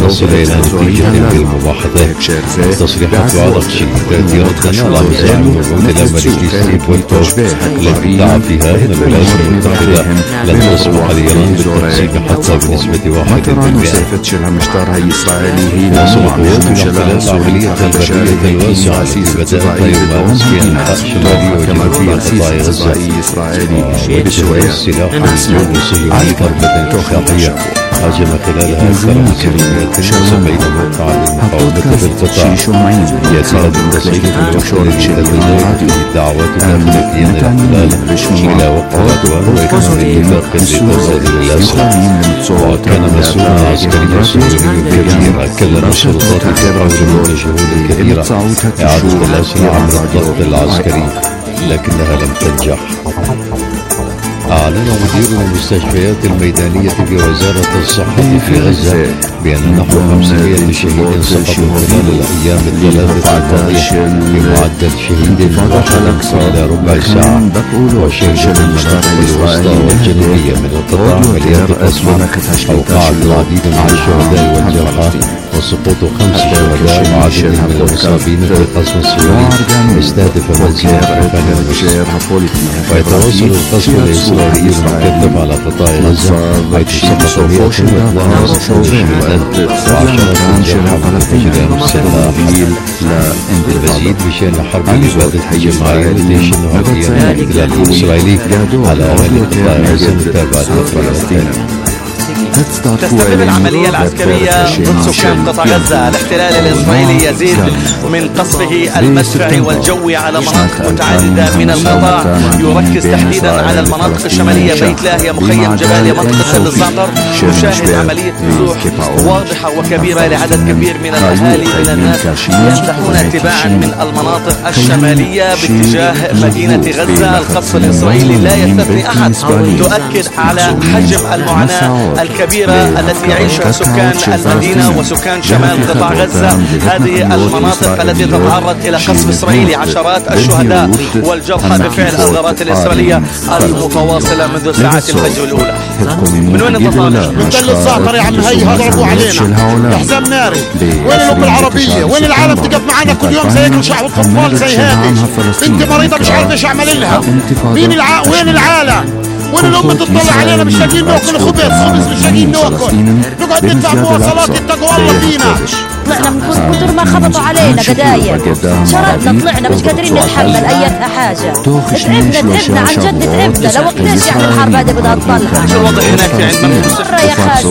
نصل إلى نتيجة في المباحثات. تصريحات بعض الشركات ردا على نزاع الوعود الأمريكي بولتوف التي ادعى فيها أن الولايات المتحدة لن تسمح لإيران بالتنسيق حتى بنسبة 1%. وصل القوات الاحتلال عملية البرية الواسعة التي بدأت يوم أمس في أنحاء شمالية وجنوبية قطاع غزة وبسبب السلاح الجوي الصهيوني ضربة إفراطية هاجم خلالها أكثر من 770 موقعا للمقاومة في القطاع. يتعد التصعيد الوحيد الذي تتزايد فيه الدعوات داخل كيان الاحتلال إلى وقف العدوان وإكمال اتفاق الغزة للأسرى. وكان مسؤولا عسكريا صهيوني كبير أكد أن السلطات تقوم بجهود كبيرة إعادة الأسرى عبر الضغط العسكري لكنها لم تنجح. أعلن مدير المستشفيات الميدانية بوزارة الصحة في غزة بأن نحو 500 شهيد سقطوا خلال الأيام الثلاثة الماضية بمعدل شهيد واحد إلى ربع ساعة. وشهد المناطق الوسطى والجنوبية من القطاع عمليات قصف أوقعت العديد من الشهداء والجرحى وسقوط 5 شهداء وعدد من المصابين في القصف الصهيوني يستهدف منزل ويتواصل القصف الإسرائيلي المكثف على قطاع غزة حيث سقط 162 شهيدا وعشرات الجرحى بانفجار السلاح. المزيد بشأن حرب الإبادة الجماعية التي يشنها كيان الاحتلال الإسرائيلي على أهالي قطاع غزة متابعة التقرير. تستمر العملية العسكرية ضد سكان قطاع غزة. الاحتلال الإسرائيلي يزيد من قصفه المدفعي والجوي على مناطق متعددة من القطاع، يركز تحديدا على المناطق الشمالية، بيت لاهيا، مخيم جباليا، منطقة تل الزعتر. نشاهد عملية نزوح واضحة وكبيرة لعدد كبير من الأهالي من الناس يسلحون تباعا من المناطق الشمالية باتجاه مدينة غزة. القصف الإسرائيلي لا يستثني أحد، تؤكد على حجم المعاناة الكبيرة التي يعيشها سكان المدينة وسكان شمال قطاع غزة. هذه المناطق التي تتعرض إلى قصف إسرائيلي، عشرات الشهداء والجرحى بفعل الغارات الإسرائيلية المتواصلة منذ ساعات الفجر الأولى. من وين انت طالع؟ من تل الزعتر يا عم. هي ضربوا علينا حزام ناري. وين الأمة العربية؟ وين العالم تقف معنا كل يوم زي هيك شعب الطفال زي هذه؟ بنتي مريضة مش عارف ايش اعمل لها. وين العالم؟ وين الأمة تطلع علينا مش لاقيين ناكل خبز مش لاقيين ناكل، نقعد ندفع مواصلات يتقوا الله فينا. طلعنا من كتر ما خبطوا علينا قداير، شردنا طلعنا مش قادرين نتحمل أيتها حاجة. تعبنا عن جد تعبنا. لو وقتاش يعني الحرب هذه بدها تطلع؟ شو الوضع هناك في عندنا؟ مرة يا خالتي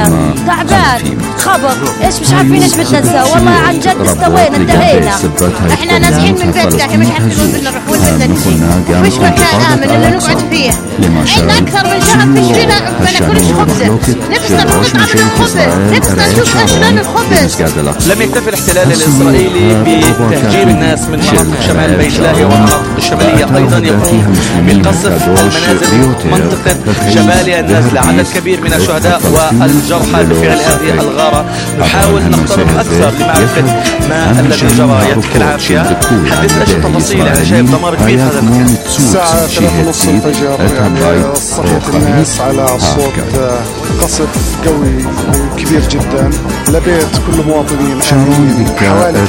تعبان خبط ايش مش عارفين ايش بدنا نسوي. والله عن جد استوينا انتهينا. احنا نازحين من بيتنا، احنا مش عارفين وين بدنا نروح وين بدنا نجي. مش مكان آمن اللي نقعد فيه. عندنا أكثر من شهر فيش فينا ما ناكلش خبز. نفسنا نقطع من الخبز، نفسنا نشوف أشبال الخبز. لم يكتفي الاحتلال الإسرائيلي بتهجير الناس من مناطق شمال بيت لاهيا والمناطق الشمالية، أيضا يقوم بقصف المنازل منطقة جباليا النازلة. عدد كبير من الشهداء والجرحى بفعل هذه الغارة. نحاول نقترب أكثر لمعرفة ما الذي جرى. يعطيك العافية. حدثنا ايش التفاصيل. أنا شايف دمار كبير هذا المكان. الساعة 3:30 الفجر صحيت الناس على صوت قصف قوي كبير جدا لبيت كل مواطنين. حوالي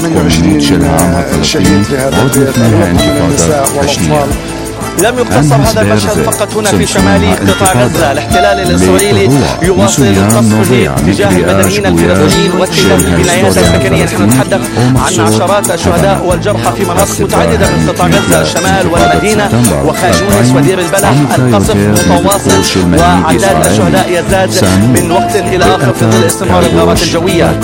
28 شهيد في هذا البيت، من النساء والأطفال. لم يقتصر هذا المشهد فقط هنا في شمال قطاع غزة. الاحتلال الإسرائيلي يواصل قصفه تجاه المدنيين الفلسطينيين واتجاه البنايات السكنية. نحن نتحدث عن عشرات الشهداء والجرحى في مناطق متعددة من قطاع غزة، الشمال والمدينة وخان يونس ودير البلح. القصف متواصل وعداد الشهداء يزداد من وقت إلى آخر في ظل استمرار الغارات الجوية.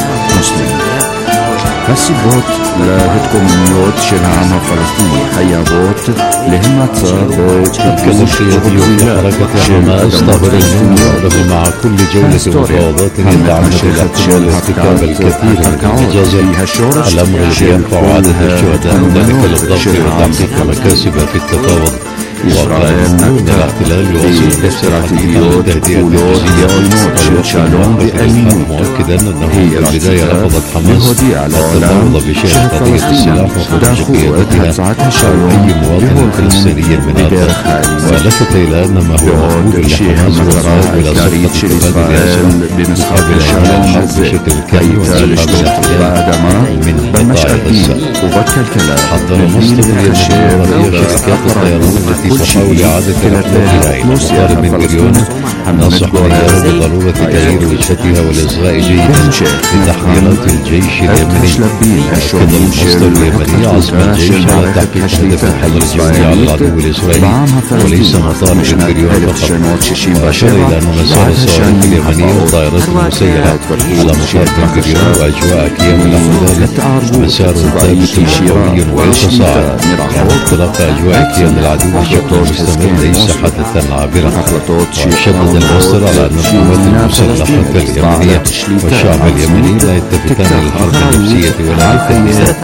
הסיבות להתקוממויות של העם הפלסטיני חייבות להימצא בכיבוש ובגזילה של אדמות פלסטיניות مع كل جولة مفاوضات يدعمنا الاحتمال ارتكاب الكثير من الإنجازات. الأمر الذي يرفع عدد الشهداء ذلك للضغط وتحقيق مكاسب في التفاوض إسرائيل نكتة باستراتيجيات فولور يوينوت شلشالون بأليموت مؤكدا انه هي في البدايه رفضت حماس يهودي العالم التفاوض بشأن قضيه السلاح وخروج قيادتها او اي مواطن فلسطيني من ارضه، ولفت الى ان ما هو مطلوب لحماس هو الذهاب الى صفقه تبادل بمسحب مقابل الشلام بشكل كامل وانسحاب الاحتلال من قطاع غزه. حضر مصر اليمنية شركات الطيران التي تحاول إعادة إطلاقها إلى مطار بن غوريون نصح الرياض بضرورة تغيير وجهتها والإصغاء جيدا لتحضيرات الجيش اليمني. وأكد المصدر اليمني عزم الجيش على تحقيق هدف الحظر الجوي على العدو الإسرائيلي وليس مطار بن غوريون فقط. وأشار إلى أن مسار الصواريخ اليمنية والطائرات المسيرة على مطار بن غوريون وأجواء كيان الأحمال مسار ثابت قوي ويتصاعد، يعني اختراق أجواء كيان العدو بشكل مستمر ليس حدثا عابرا. وشدد المصدر على أن القوات المسلحة اليمنية والشعب اليمني لا يتفقان للحرب النفسية ولا للتهديد.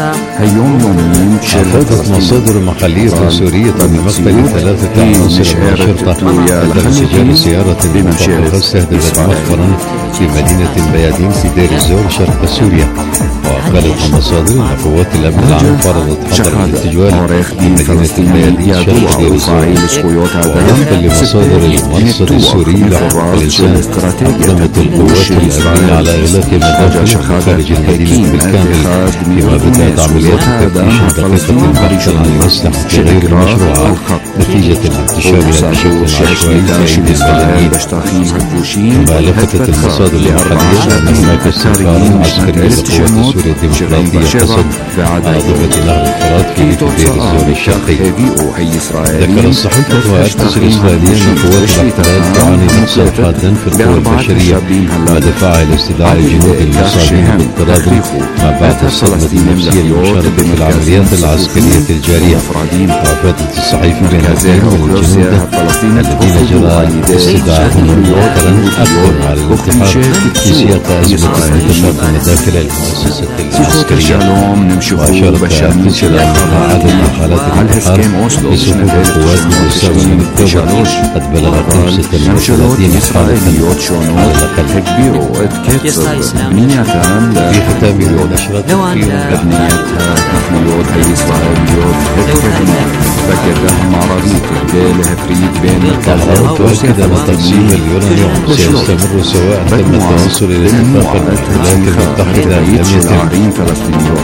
أفادت مصادر محلية سورية بمقتل 3 عناصر من الشرطة عند انفجار سيارة مفخخة استهدفت مخبرا في مدينة بيادين في دير الزور شرق سوريا. وقالت المصادر أن قوات الأمن العام فرضت حظر الاتجاه في مدينة بيادين شرق دير الزور. ووفقا لمصادر المرصد السوري لحقوق الإنسان أقدمت القوات الأمنية على إغلاق مداخل خارج المدينة بالكامل، فيما بدأت عمليات تفتيش دقيقة بحثا عن الأسلحة غير المشروعة نتيجة انتشارها بشكل عشوائي في أيدي المدنيين. كما لفتت المصادر المحلية أن هناك استنفارا عسكريا لقوات سوريا الديمقراطية قصد على ضفة نهر الفرات في دير الزور الشرقي. ذكر الصحيفة وأرتس الإسرائيلية أن قوات الاحتلال تعاني نقصا حادا في القوى البشرية ودفعها إلى استدعاء الجنود المصابين باضطراب ما بعد الصدمة النفسية المشاركة في العمليات العسكرية الجارية. وأفادت الصحيفة بأن اثنين من الجنود الذين جرى استدعاءهم مؤخرا أقدموا على الانتحار في سياق أزمة انتشار مداخل المؤسسة العسكرية. وأشارت أرتس إلى أن عدد حالات الانتحار في صفوف القوات من 7 من أكتوبر قد بلغ 35 حالة على الأقل. في ختام النشرة الطلعات تؤكد أن تقسيم اليورانيوم سيستمر سواء تم التوصل إلى اتفاق الولايات المتحدة أم لم يتم.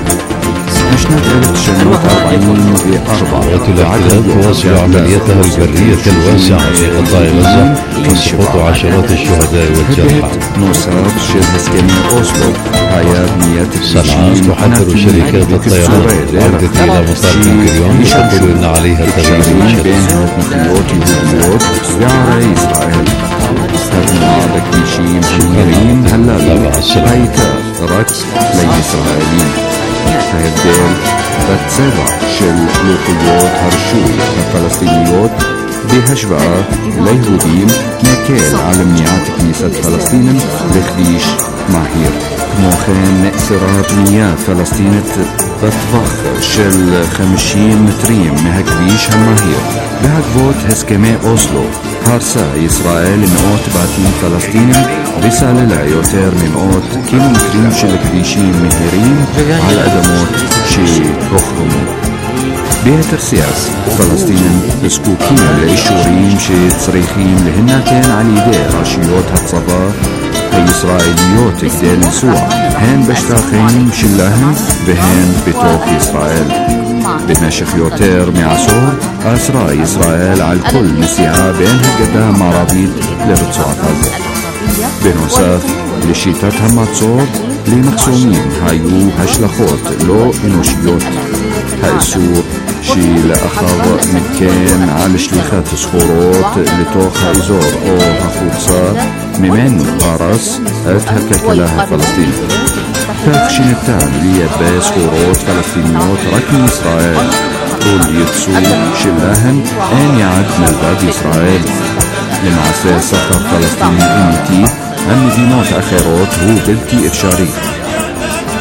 قوات الاحتلال تواصل عملياتها البرية الواسعة في قطاع غزة وسقوط عشرات الشهداء والجرحى. صنعاء تحذر شركات الطيران العودة إلى مطار بن غوريون وتقول إن عليها تغيير ההבדל בצבע של לוחיות הרשוי הפלסטיניות בהשוואה ליהודים מקל על מניעת כניסת פלסטינים לכביש מהיר. כמו כן נאסרה בנייה פלסטינית בטווח של 50 מטרים מהכביש המהיר. בעקבות הסכמי אוסלו הרסה ישראל מאות בתים פלסטינים וסללה יותר ממאות קילומטרים של כבישים מהירים על אדמות שהוחרמו. ביתר שאת, פלסטינים זקוקים לאישורים שצריכים להינתן על ידי רשויות הצבא הישראליות כדי לנסוע הן בשטחים שלהם והן בתוך ישראל. במשך יותר מעשור אסרה ישראל על כל נסיעה בין הגדה המערבית לרצועת עזה. בנוסף לשיטת המצור למחסומים היו השלכות לא אנושיות. האיסור שלאחר מכן על שליחת סחורות לתוך האזור או החוצה ממנו הרס את הכלכלה הפלסטינית, כך שניתן לייבא סחורות פלסטיניות רק מישראל ולייצוא שלהן אין יעד מלבד ישראל. למעשה סחר פלסטיני אמיתי עם מדינות אחרות הוא בלתי אפשרי.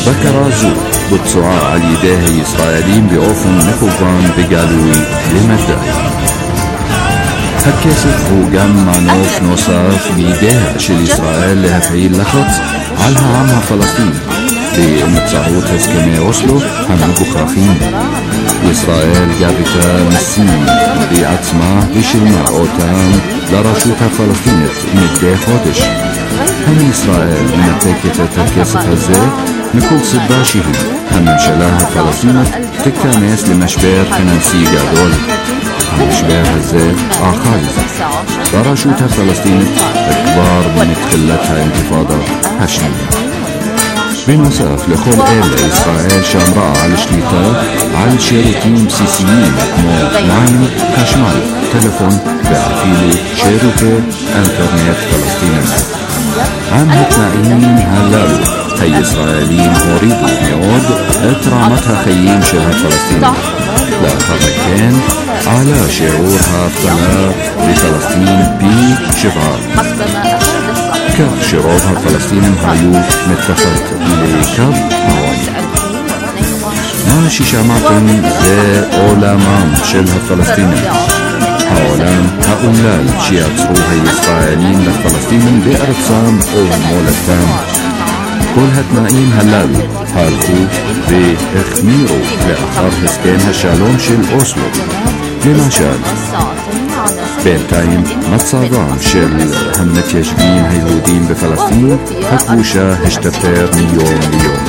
بكر زو بتسعى على يديه إسرائيليين بأوفن نكوفان بقالوي لمدة هالكاسف هو قام مانوف نوصاف بيديها شل إسرائيل لهفعيل لخط علها عامها فلسطين بمتصاروت هسكمي أوسلو هم بخاخين إسرائيل جابتا مسين بعتمة بشلمة أوتان لرشوتها فلسطينة مدى خودش هم إسرائيل من التاكية تركيسة هزي نكل صداشيه هم مشلاها فلسطينة تكتانيس لمشبير فنانسي قادول مشبير هزي آخالزة لرشوتها فلسطينة إكبار من تخلتها انتفاضة هشمية بنصف لكل إلى إسرائيل شامرأة على شليطة على شركين بسيسيين كمو لاين خشمال تلفون بعفيلي شركة انترنت فلسطينية عم هتنائين هلالو هي إسرائيليين هوريدو ميود اترامتها خيين شبه فلسطين لا خركين على شعورها الطلاق بفلسطين بشبعة كف شرابها فلسطين هايو متفقت لكف هواي ماشي شامعتن ذا أولامام شلها فلسطين هاولام هاولال شياتصروها إسرائيليين لفلسطين بأرقصام أو مولدتان كل هتنائين هلال هالكو بإخميرو لأخر هسكين هالشالوم شل أوسلو لمشال بينتايم متصادام شل هم متيجبين هيهودين بفلسطين هكوشا هشتبتر من يوم ليوم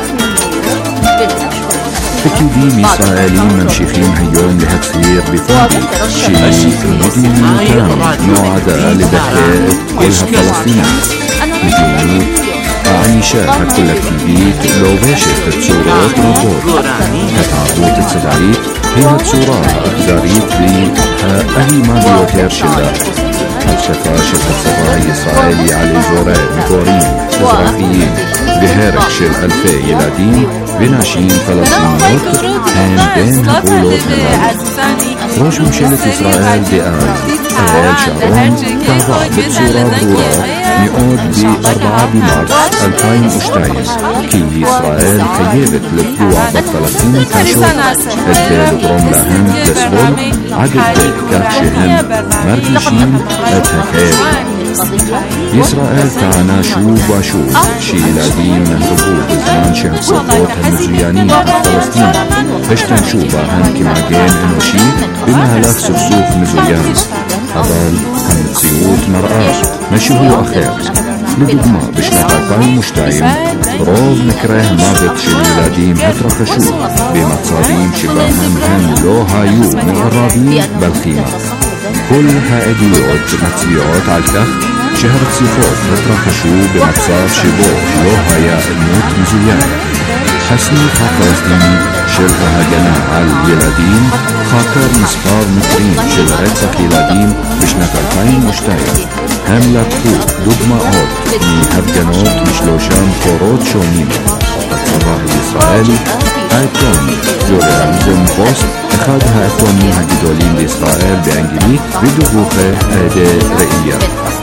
أكيدين إسرائيليين ممشيخين هيوم لهتصير بفندق شي مدينة تام نوعدا لدخل كلها فلسطين مدينة عايشة هالكولكتيفيت لو باشت تصورات روبوت هتعبوت التداريت هي تصورات أكداريت بأهي ما بيوتير شلا هالشفاش الصباحي إسرائيلي على زوراء كورين إزرائيليين بهارك شل ألفي يلادين بناشين فلسطينيات هان بين هقولوت هلال روش مشيلة إسرائيل بآل أهال شعرون كهضاء بتصورات دورات مئود ب4 بمارس 2002 كي إسرائيل خيبت للدوع بفلسطين كشوف الدال دروم لهم لسبول عقد بيت كاكشهن مرقشين أتهكيب إسرائيل تعنا شوب وشوب شيلادين مهربو بزمان شهد صفوت المزيانين فلسطين اشتن شوبا كما جين انوشي بمهلك سفسوف مزيان أضل هم تسيوت مرآة ماشي هو أخير لدقما بشنطاقين مشتايم روب نكره مابت شليلادين هترخشو بمتصابين شباهم هم لو هايو مقربين بالقيمة كل هائديوت متبيعات على الكف شهر صفوت هترخشو بمتصاب شبو لو هيا الموت مزيان حسني فلسطيني شلها هجنا على اليلادين خاطر مسفار مترين شل رتسك يلادين بشنطاقين مشتايم هم لكو دقما أوت مي هفجنوت مشلوشان كوروت شونين الصباح الإسرائيلي آيتوني جورناليزم بوست أخذها آيتوني هجدولين بإسرائيل بأنجليك بدقوقة أداء رئية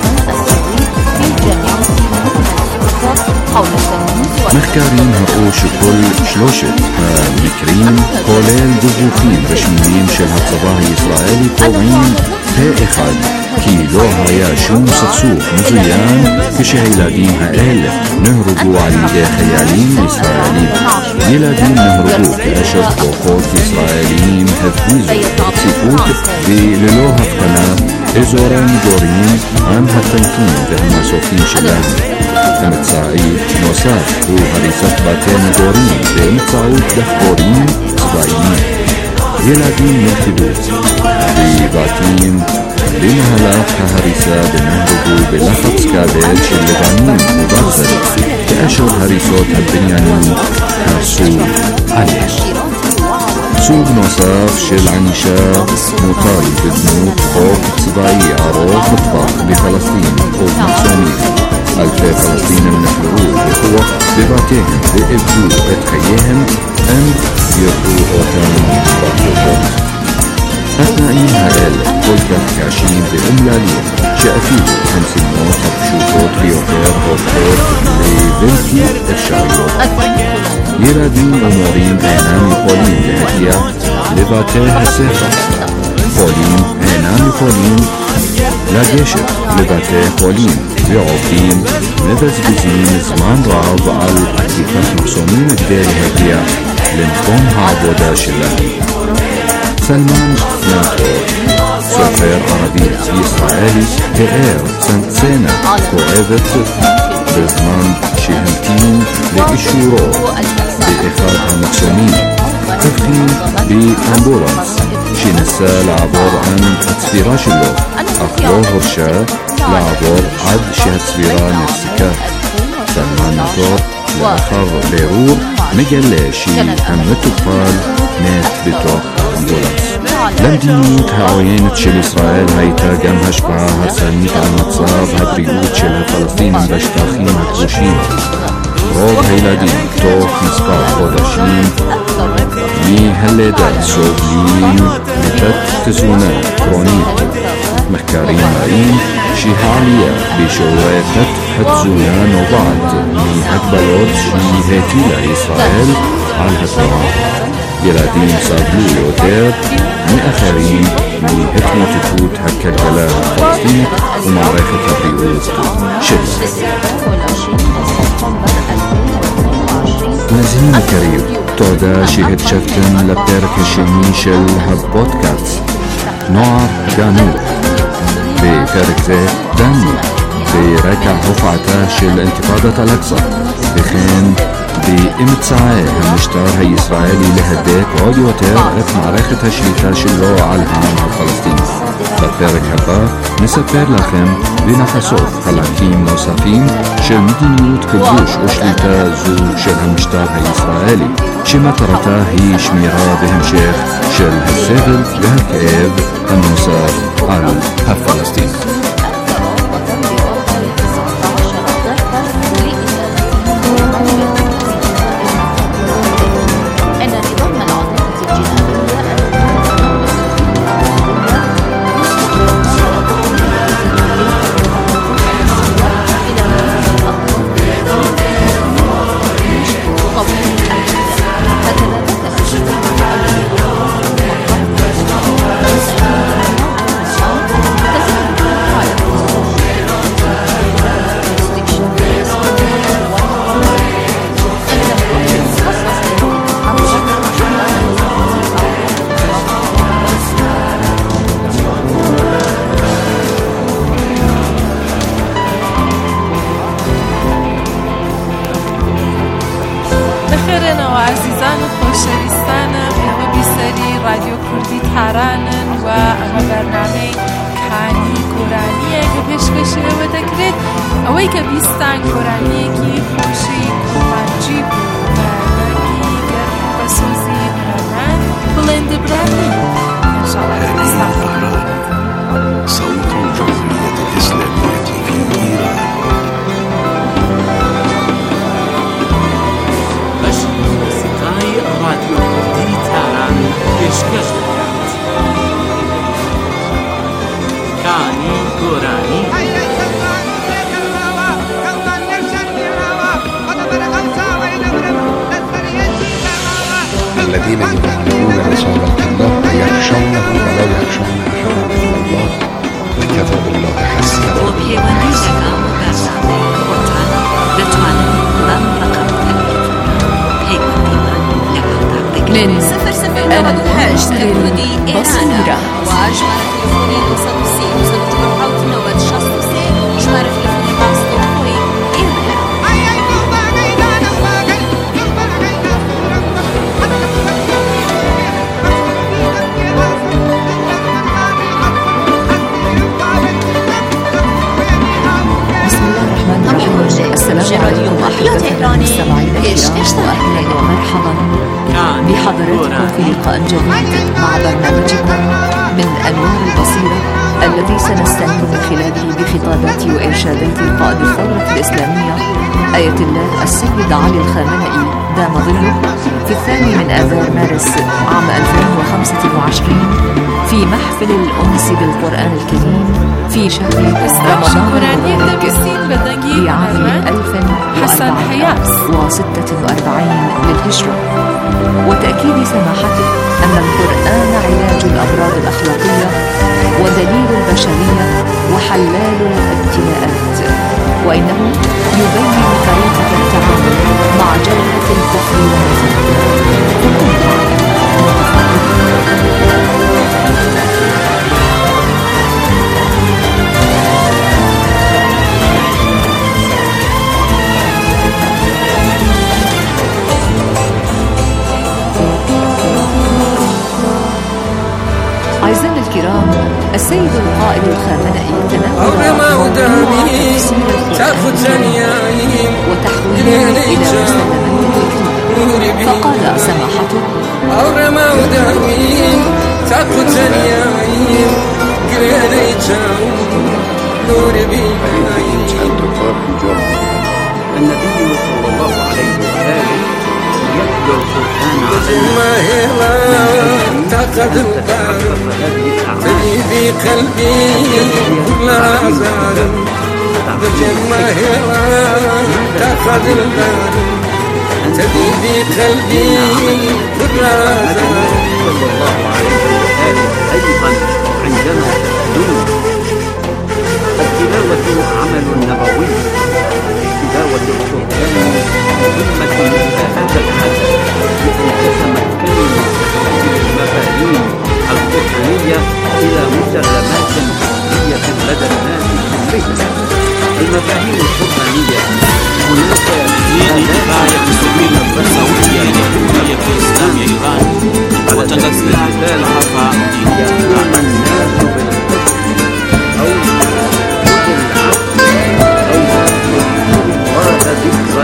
محكارين هقوش كل شلوشت مكرين كولين دقوقين رشميين شلها الصباح الإسرائيلي طوعين هائخاد كيلو هيا شوم سخسوخ مزيان كشهيلادين هائل نهربوا على يدي خيالين إسرائيليين يلادين نهربوا كأشر بوخوت إسرائيليين هفويزو تقصيفوت بللوها فقنا إزورين جورين عن هتنكين بهما صوفين شلان متساعي نوصاف هو هريسات باتين جورين بمتساعود دخورين صبايين يلادين نهتدوت بباتين بمهلات هريسة بنهربو بلخص كابل شلبانين مبغزل كأشر هريسوت البنيانين كارسو عليه سوق نصاف شل عنشا موطاي بزنوت خوف صباعي عروض مطبخ بفلسطين خوف مقسومين ألفي فلسطين من الحروب بقوة بباتيهم بإبدو بتخيهم أم يرقوا أوتان بطلقهم أثنائين هائل قلت كاشين بأملالين شأفيد 50 موت بشوطوت بيوتير أوكور لبلتي الشعيوت ילדים ומורים אינם יכולים להגיע לבתי הספר. חולים אינם יכולים לגשת לבתי חולים, ועובדים מבזבזים זמן רב על עקיפת מחסומים כדי להגיע למקום העבודה שלהם. סלמן נאטור, סופר ערבי ישראלי, תיאר סצנה כואבת בזמן שהמתין לאישורו באחד המחסומים. הבחין באמבולנס שנסה לעבור עם הצבירה שלו, אך לא הרשה לעבור עד שהצבירה נפסקה. סלמן נאטור לאחר בירור מגלה שהמטופל מת בתוך האמבולנס. למדיניות העוינת של ישראל הייתה גם השפעה הרסנית על מצב הבריאות של הפלסטינים בשטחים הכבושים. רוב הילדים תוך מספר חודשים מהלידה סובלים מתת-תזונה כרונית. מחקרים מראים שהעלייה בשיעורי תת-התזונה נובעת מהגבלות שהטילה ישראל על התנועה. ילדים סבלו יותר מאחרים מהתמוטטות הכלכלה הפלסטינית ומערכת הבריאות שלה. מאזינים יקרים, תודה שהקשבתם לפרק השני של הפודקאסט נוער גנוב. בפרק זה דנו ברקע הופעתה של אינתיפאדת אל-אקצא, וכן באמצעי המשטר הישראלי להדק עוד יותר את מערכת השליטה שלו על העם הפלסטיני. בפרק הבא נספר לכם ונחשוף חלקים נוספים של מדיניות כיבוש ושליטה זו של המשטר הישראלי, שמטרתה היא שמירה והמשך של הסבל והכאב הנוסף על הפלסטינים. الذين يبلغون رسالات الله ويخشونه ولا يخشون أحدا إلا الله وكفى بالله حسيبا. من الهاشتاج بصيرة وأجمل تليفوني وصلوا سين وصلوا جمعوا تنوبة شخص سين وجمال تليفوني باستو خوي إيمها بسم الله الرحمن الرحيم. السلام عليكم أحبتنا المستمعين الكرام وأهلا ومرحبا بحضراتكم في لقاء جديد مع برنامجكم من أنوار البصيرة الذي سنستعين من خلاله بخطابات وإرشادات قائد الثورة الإسلامية آية الله السيد علي الخامنئي دام ظله في 2 من آذار مارس عام 2025 في محفل الأنس بالقرآن الكريم في شهر رمضان بعام 1446 للهجرة. وتأكيد سماحته أن القرآن علاج الأمراض الأخلاقية ودليل البشرية وحلال الابتلاءات، وإنه يبين طريقة التعامل مع جوهرة الكفر أعزائنا الكرام، السيد القائد الخامنئي تناول تأخذ ثانيين وتحويله إلى مسلمات التكليف، فقال سماحته: تأخذ ثانيين النبي صلى الله عليه وآله يتلو القرآن تجي في قلبي كل عذاب تأخذ البال تجي في قلبي كل عذاب. صلى الله عليه وآله أيضا عندما تدل التلاوة عمل نبوي، تلاوة القرآن مهمة إلى هذا الحد لأن تتمكن المفاهيم القرآنية إلى مسلمات حقيقية لدى الناس كلهم. المفاهيم القرآنية هناك آلاف المسلمين السعودية الجمهورية الإسلامية إيران على سبيل المثال يقرأ الناس بالحفظ أو ذكرا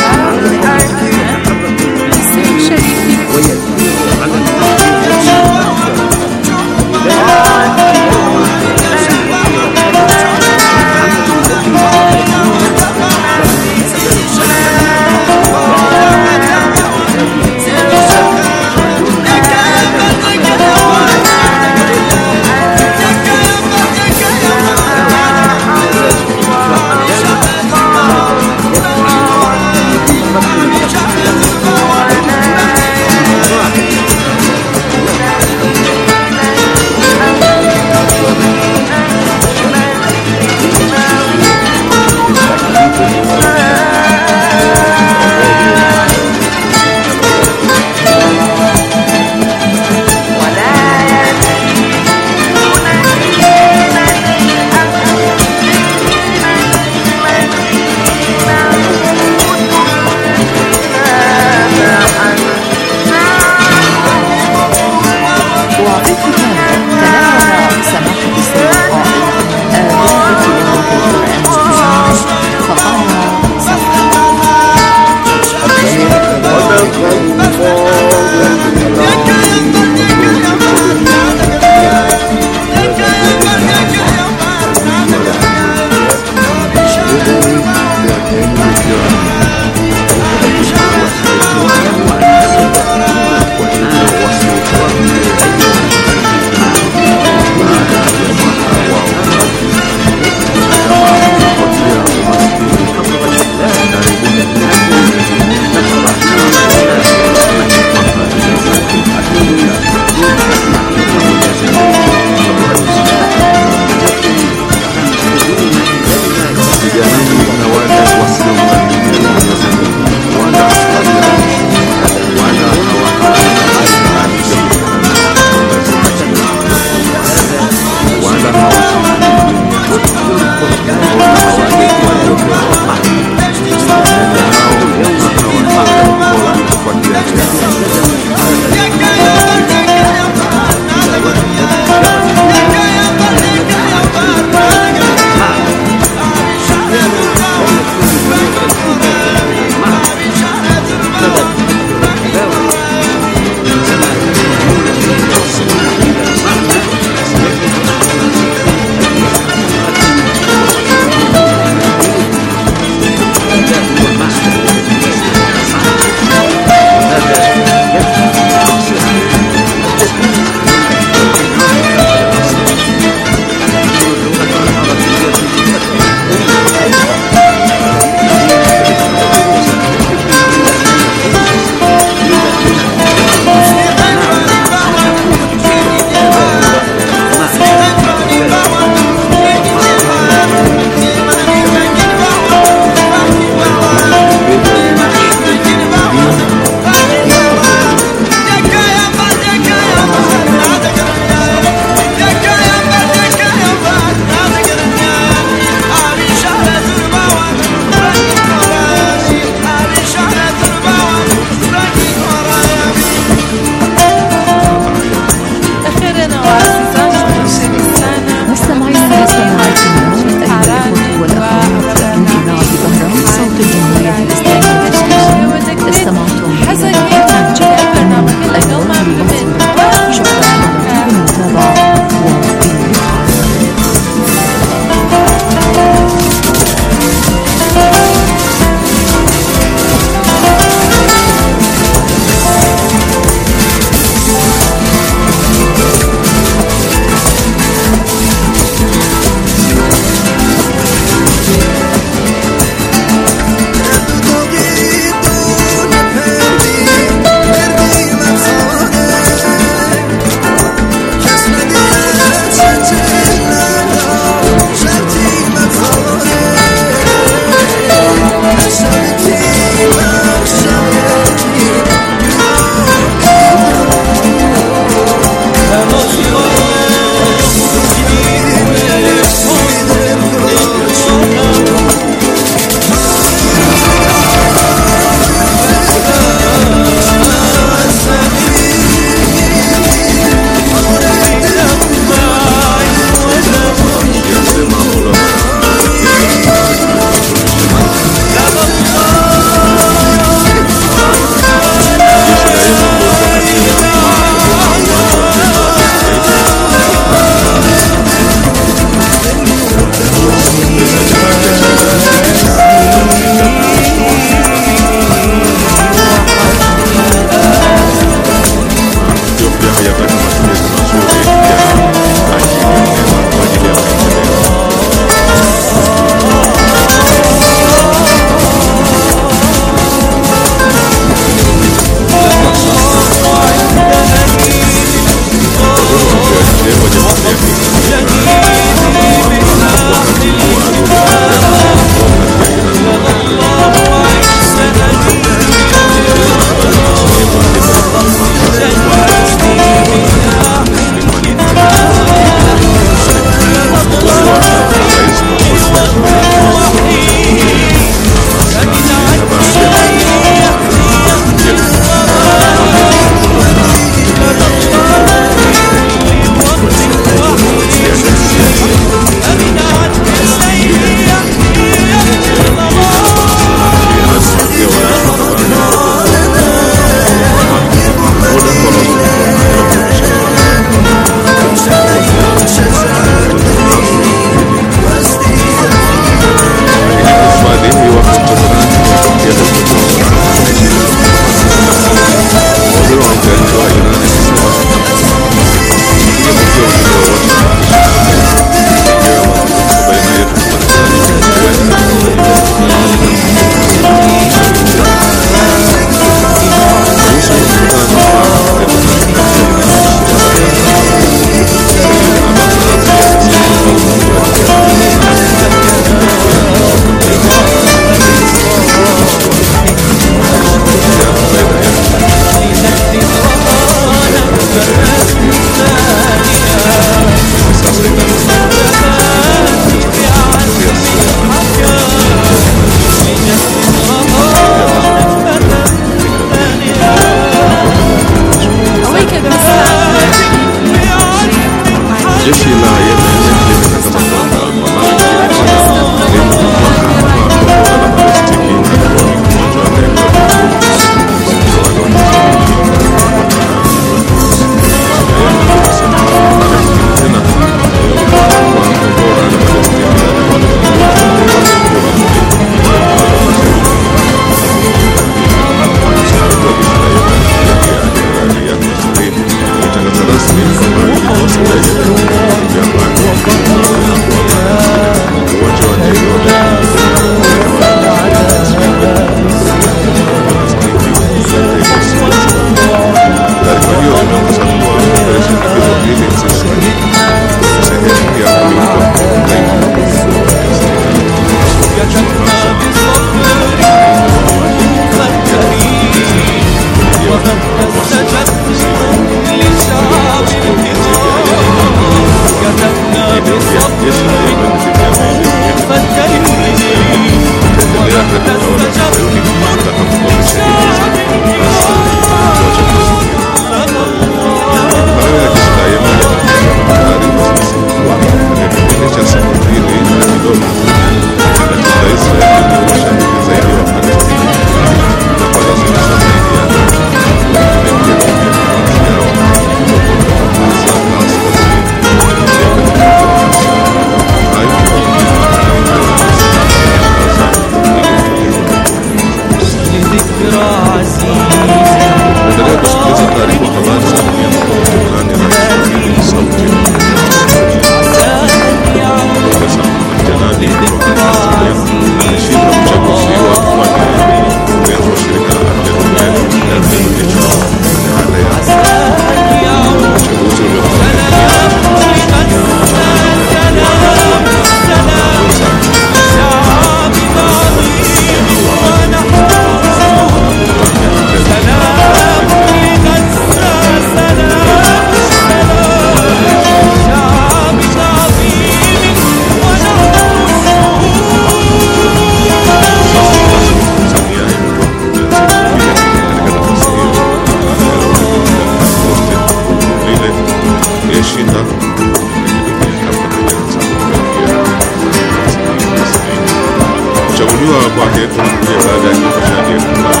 kwake tunakuja baada ya kifo cha aliyekuwa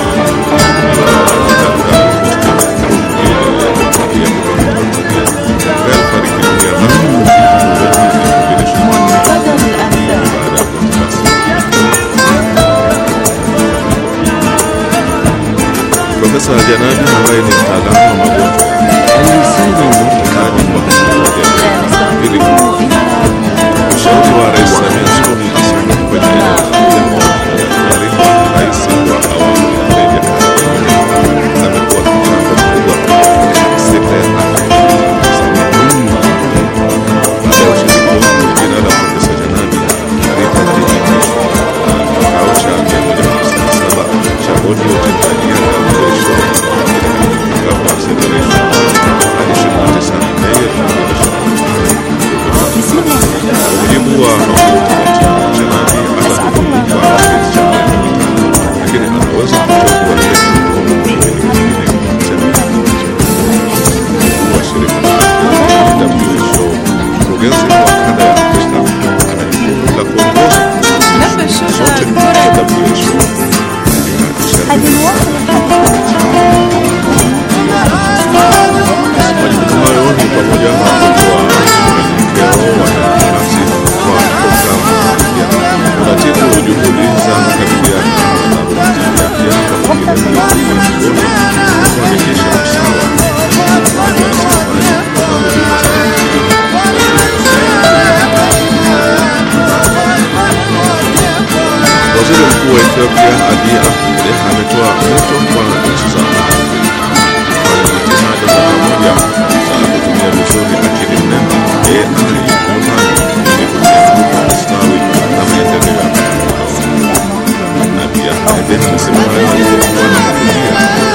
Profesa Janabi ambaye ni mtaalamu wa magonjwa ili ushauri wa Rais Samia Suluhu Hassan kwenye eneo la jambo taarifa rais wa awamu ya pili amekuwa mchango mkubwa katika sekta ya afya. Baada ya ushiriki wa jina la Profesa Janabi katika kikao cha 157 cha bodi ya utendaji ya Ethiopia Abiy Ahmed ametoa mwito kwa nchi za Afrika kufanya jitihada za pamoja za kutumia vizuri akili mnemba AI nyumbani ili kujenga ustawi na maendeleo ya Abiy Ahmed amesema hayo alipokuwa na kuhudhuria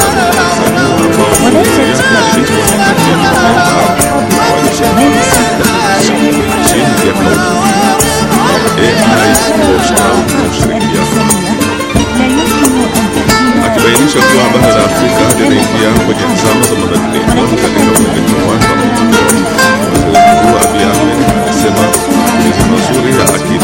akibainisha kuwa bara la Afrika linaingia kwenye zama za mabadiliko katika mwelekeo wake wa maendeleo. Waziri Mkuu Abiy Ahmed amesema matumizi mazuri ya akili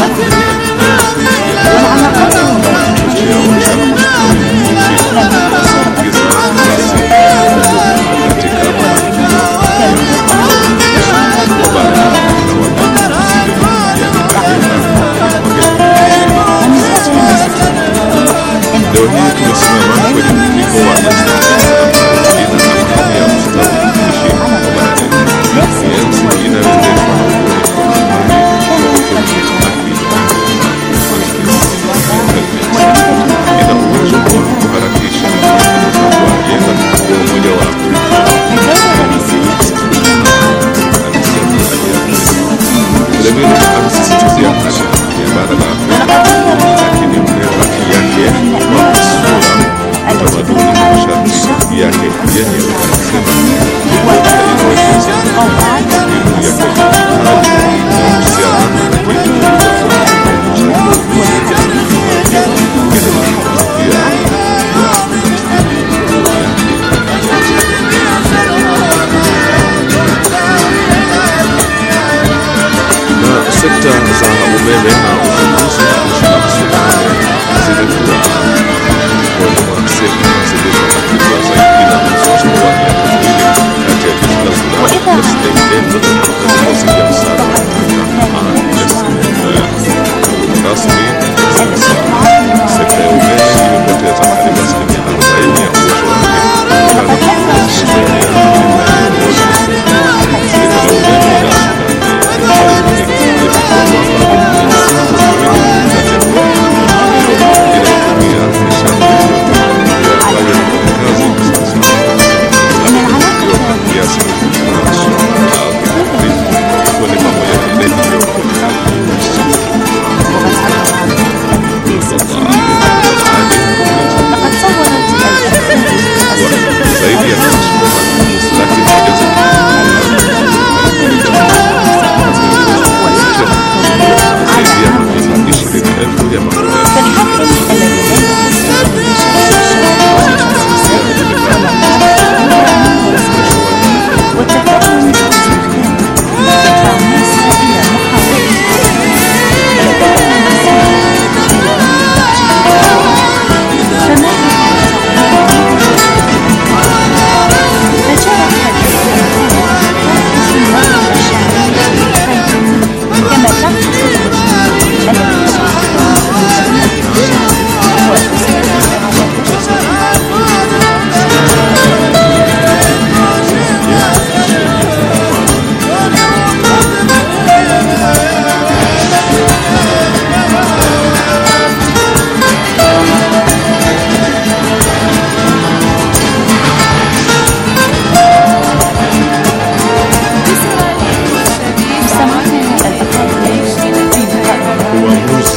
leo hii tumesimama kwenye mpigo wa ya ustawi nchini mienzi inayoendeshwa ina uwezo wa kuharakisha kujenga umoja wa vilevile amesisitizia haja ya bara la Afrika lakini mneva yake kwa sura utamaduni na masharti yake yenyewe. Anasema inawekeza elimu ya kidijitali inayohusiana na sekta za umeme na uchukuzi nchini Sudan zilikuwa miongoni mwa sekta zilizoathiriwa zaidi na mzozo wa miaka miwili kati ya jeshi la Sudan SAF na vikosi vya msaada wa rasmi zimesema sekta ya umeme imepoteza karibu asilimia 40 ya uwezo wake kutokana na mzozo ya miaka miwili. Shirika la umeme la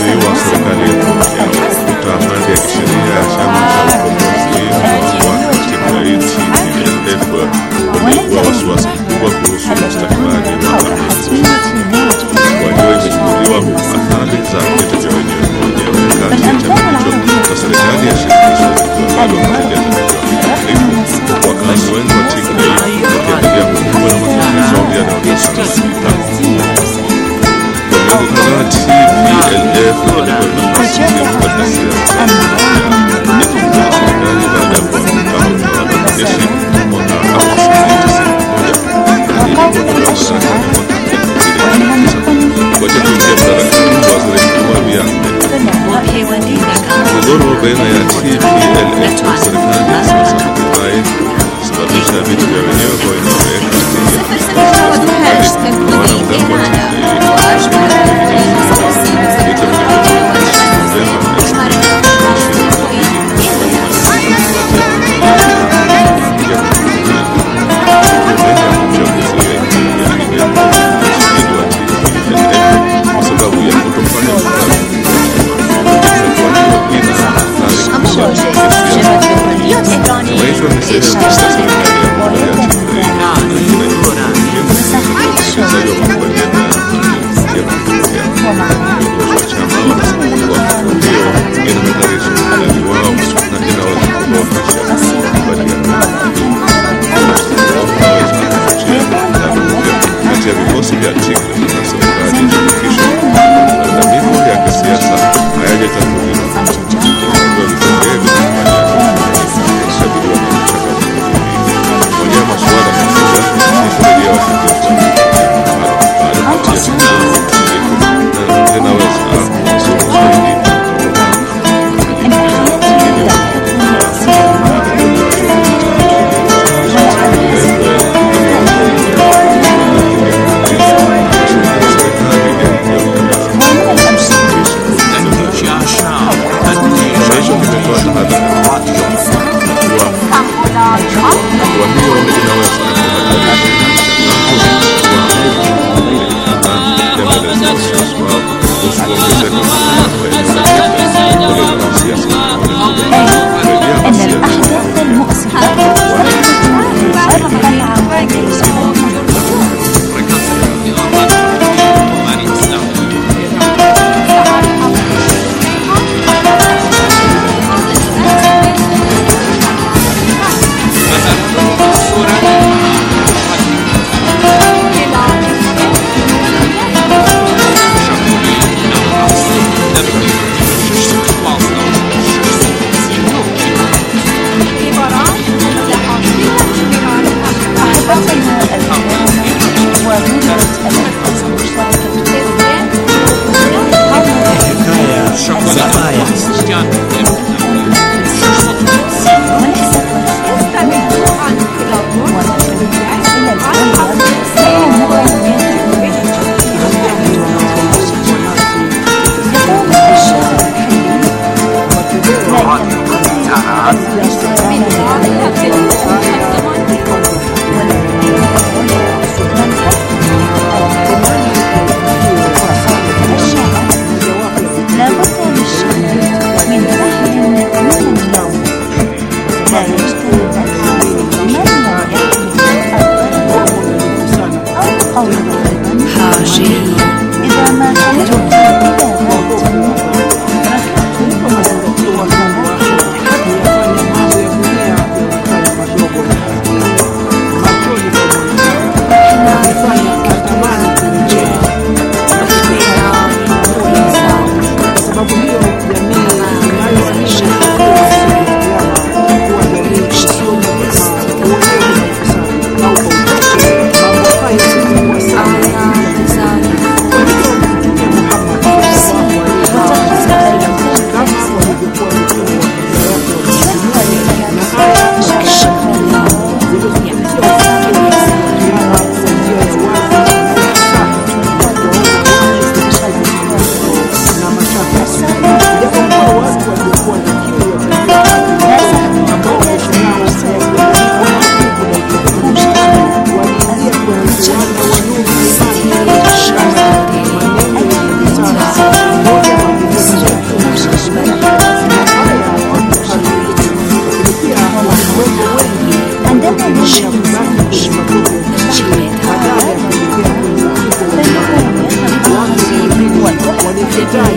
wa serikali ya kufuta ahadi ya kisheria ya chama cha ukombozi wa Tigray TPLF wamezua wasiwasi mkubwa kuhusu mustakabali wa wajua imechukuliwa athari za vita vya wenyewe kwa wenyewe kati ya chama hicho na serikali ya shirikisho ambalo linatekeleza wakazi wengi wa Tigray wakiendelea kukumbwa na matatizo yanayoteseka. Kwa miezi kadhaa TPLF ilikuwa na nafasi muhimu katika siasa ya serikali baada ya kuanguka utawala wa kijeshi mwaka 1991 kuacha kuingia madarakani kwa waziri mkuu Abiy Ahmed. Mgogoro baina ya TPLF na serikali ya sasa ya Tigray sababisha vita vya wenyewe kwa wenyewe kati ya serikali na wanamgambo wa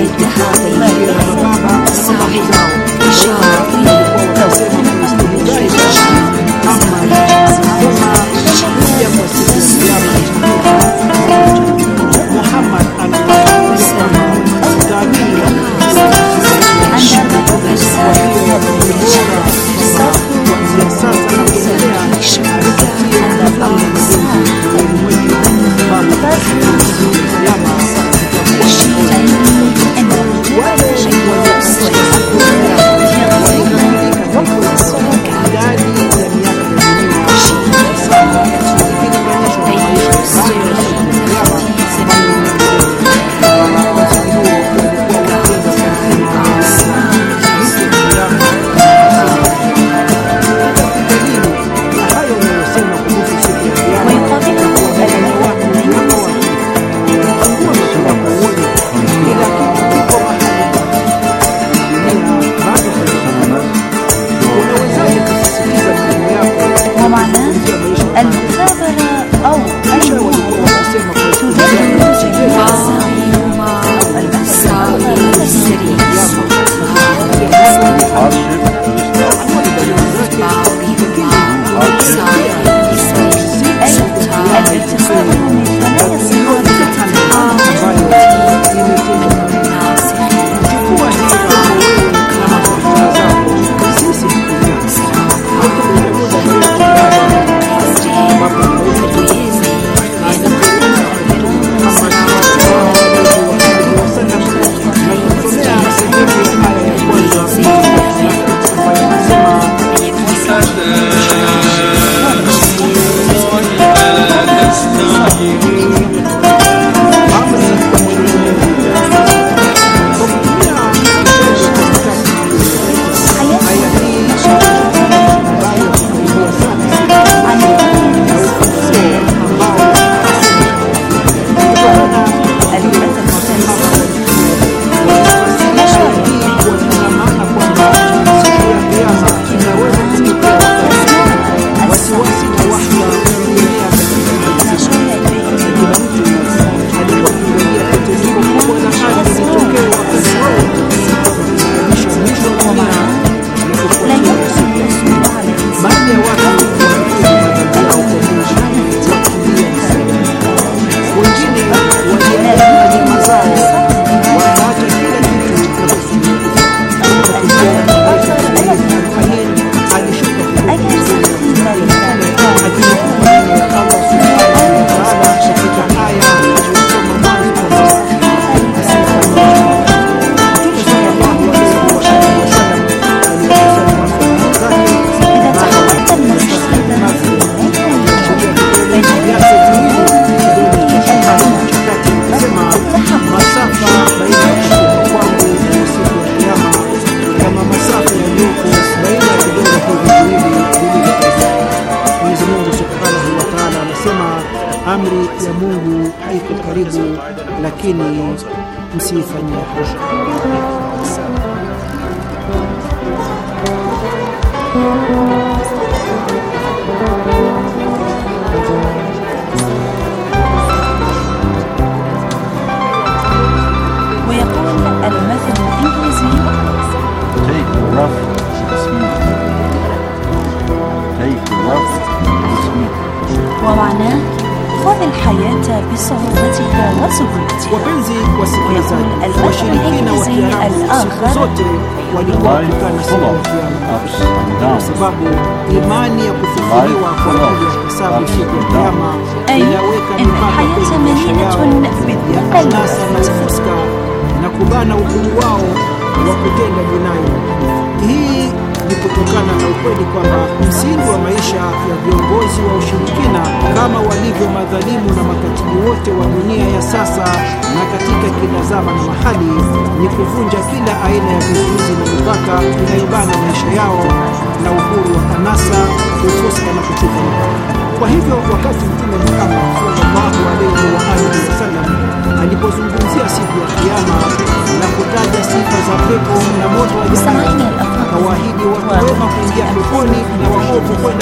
lakini msifanyie hasha. ويقول المثل الإنجليزي Take the rough with the smooth. Take the rough with the smooth. ومعناه خذ الحياة بصعوبتها وسهولتها. Wapenzi wasikilizaji, washirikina wa Kiarabu siku zote walikuwa wakikana siku ya Kiyama, kwa sababu imani ya kufufuliwa kwa ajili ya hesabu siku ya Kiyama inaweka mipaka kwenye maisha yao dhidi ya anasa na ufuska na kubana uhuru wao wa kutenda jinai. Hii ni kutokana na ukweli kwamba msingi wa maisha ya viongozi wa ushirikina kama walivyo madhalimu na makatili wote wa dunia ya sasa na katika kila zama na mahali ni kuvunja kila aina ya vizuizi na mipaka inayobana maisha yao na uhuru wa anasa, ufuska na kuchupa mipaka. Kwa hivyo wakati Mtume Muhammad sallallahu alaihi wa alihi wasallam alipozungumzia siku ya Kiyama na kutaja sifa za pepo na moto wa jahannam, akawaahidi watu wema kuingia peponi na waovu kwenda kwenye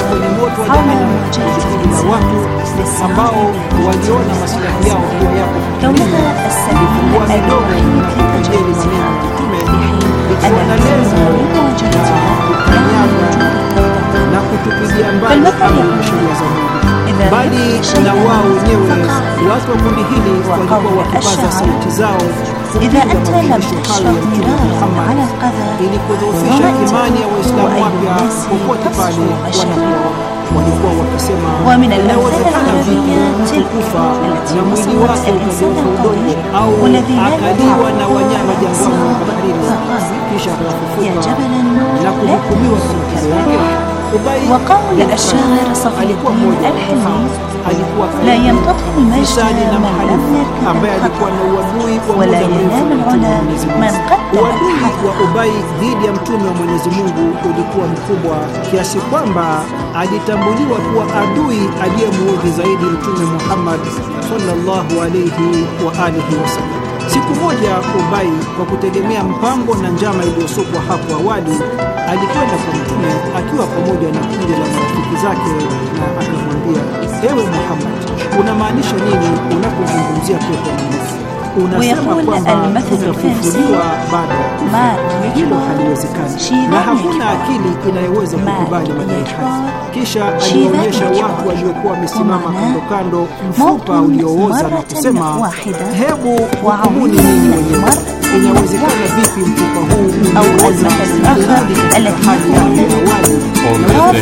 wote wa jamii na watu ambao waliona maslahi yao kuwa yapo kuwa midogo na kukejeli maneno ya Mtume ikiwa na lengo la kukanyaga na kutupilia mbali amri na sheria za Mungu, bali na wao wenyewe watu wa kundi hili walikuwa wakipaza sauti zao kupinga mafundisho hayo ya Mtume Muhammad ili kudhoofisha imani ya Waislamu wapya popote pale wanapokuwa. Walikuwa wakisema inawezekana vipi kufa na mwili wake ukageuka udongo au akaliwa na wanyama jangwani na baharini kisha akafufuka na kuhukumiwa kwa matendo yake. وقول الشاعر صفي الدين الحلي لا يمتطن المجد من لم يركب ولا ينال العلا من قدم الحق. Ubai dhidi ya mtume wa Mwenyezi Mungu ulikuwa mkubwa kiasi kwamba alitambuliwa kuwa adui aliyemuudhi zaidi Mtume Muhammad sallallahu alayhi wa alihi wasallam. Siku moja Ubai, kwa kutegemea mpango na njama iliyosukwa hapo awali, alikwenda kwa Mtume akiwa pamoja na kundi la marafiki zake na akamwambia, ewe Muhammad, unamaanisha nini unapozungumzia pepo na moto? Unasema kwamba utafufuliwa baada ya kufa. Hilo haliwezekani na hakuna akili inayoweza kukubali madai haya. Kisha alionyesha watu waliokuwa wamesimama kando kando mfupa uliooza na kusema, hebu hukumuni ninyi wenyewe, inawezekana vipi mfupa huu uliooza kurudi katika hali yake ya awali?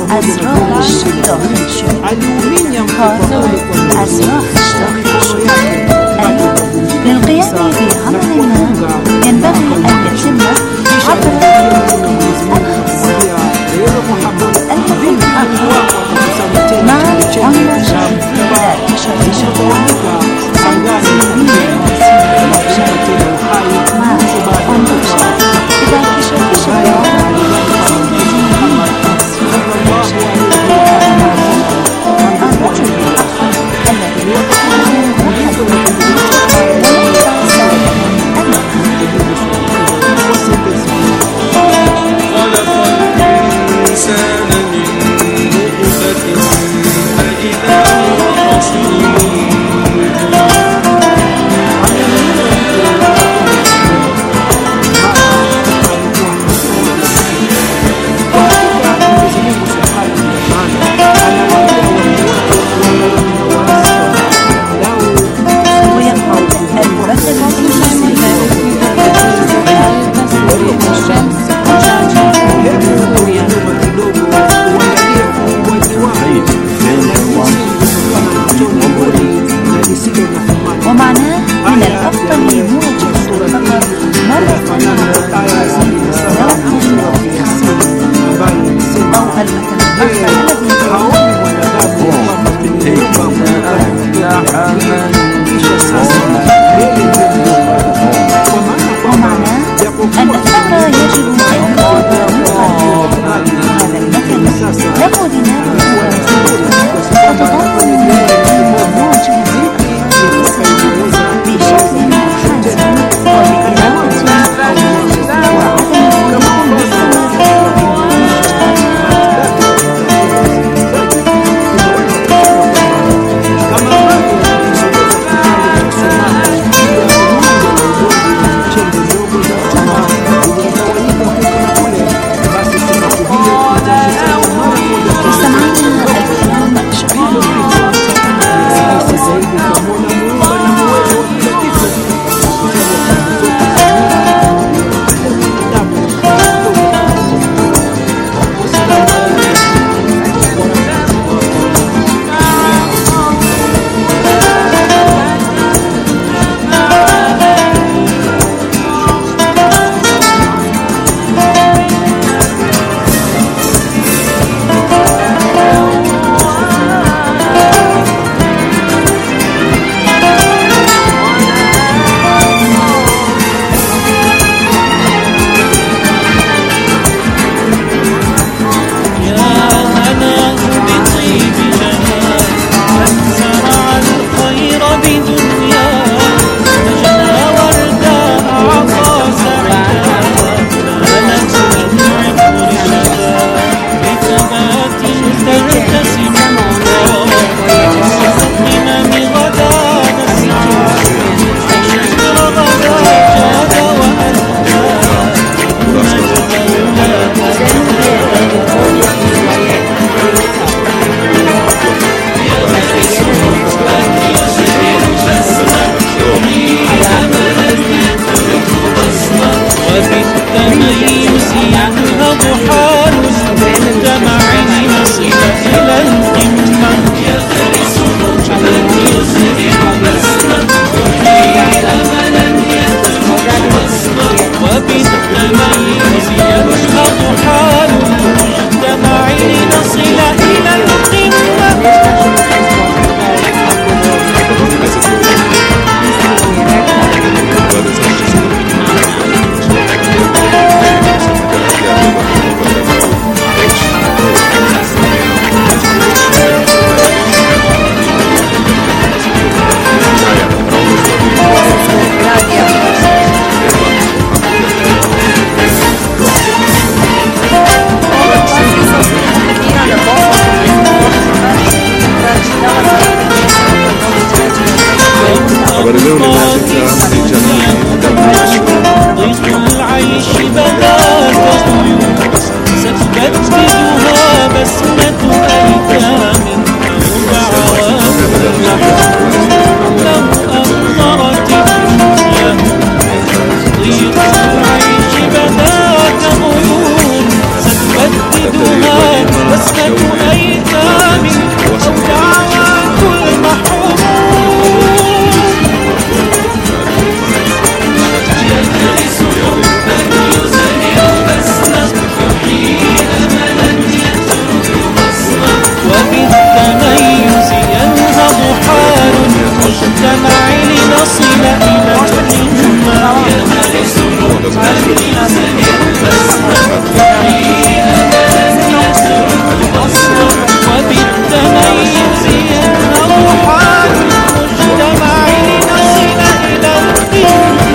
Aliuminya mfupa ule kwa mikono yake. للقيام بعمل ما ينبغي أن يتم عبر المهم مع عمل لا كشف وبالتميز ينهض حال المجتمع لنصل إلى القمة. ضيق العيش بدا كطيور ستبددها بسمة أيتام يوم عوامل لو أمطرت الدنيا. ضيق العيش بدا كطيور ستبددها بسمة أيتام أو دعوات المحروم. وبالتميز ينهض حال المجتمع لنصل إلى القمة. وبالتميز ينهض حال المجتمع لنصل إلى القمة.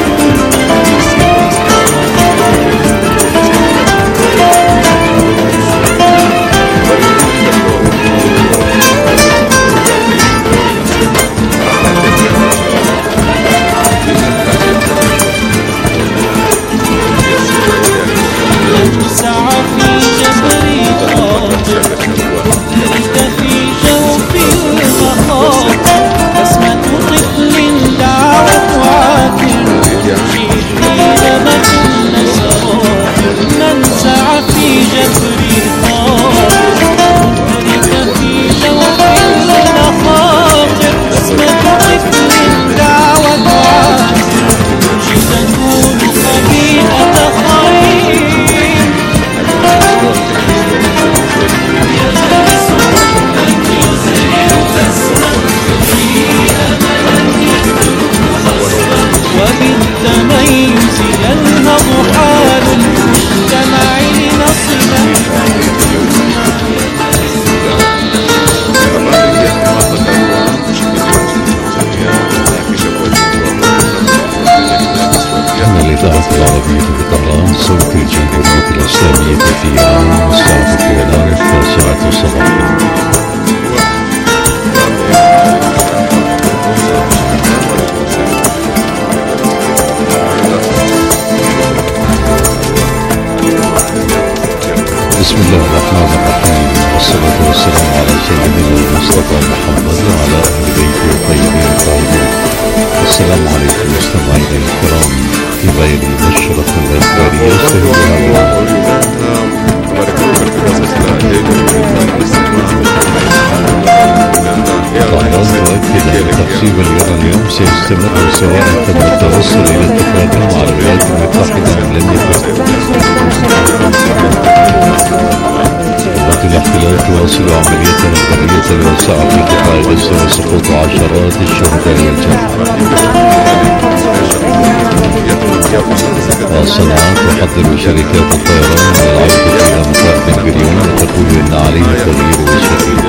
وبالتميز ينهض حال المجتمع لنصل. الإذاعة العربية بطهران صوت الجمهورية الإسلامية في إيران الساعة 9 صباحا. بسم الله الرحمن الرحيم، والصلاة والسلام على سيدنا المصطفى محمد وعلى أهل بيته الطيبين الطاهرين. السلام عليكم مستمعينا الكرام في غير نشرة الإخبارية طهران تؤكد أن تقسيم اليورانيوم سيستمر سواء تم التوصل إلى اتفاق مع الولايات المتحدة أم لم يتم. قوات الاحتلال تواصل عملية برية الواسعة في قطاع غزة وسقوط عشرات الشهداء والجرحى. وصنعاء تحضر شركات الطيران من العودة إلى مطار بن غوريون وتقول إن عليه تغيير شديد.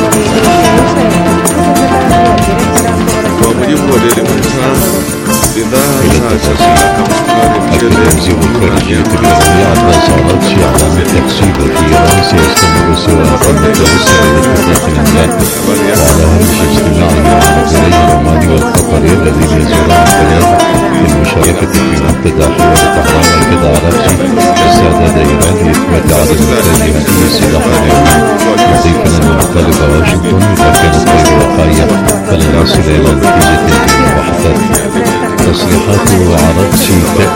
إلى التفاصيل، التنظيم الخارجية الإيراني عبر صاراتشي أعلن التقسيم في إيران سيستمر سواء تم التوصل إلى اتفاق ما، وعلى هامش اجتماعه مع الوزيرين العماني والقطري الذين يزوران البلاد للمشاركة في منتدى حوار طهران. أكد عرفشي استعداد إيران لإثبات عدم إنتاجها أي سلاح نووي، مضيفا أن مطالب واشنطن إذا كانت غير واقعية فلن يصل إلى نتيجة غير محددة. تصريحات عرفشي تأتي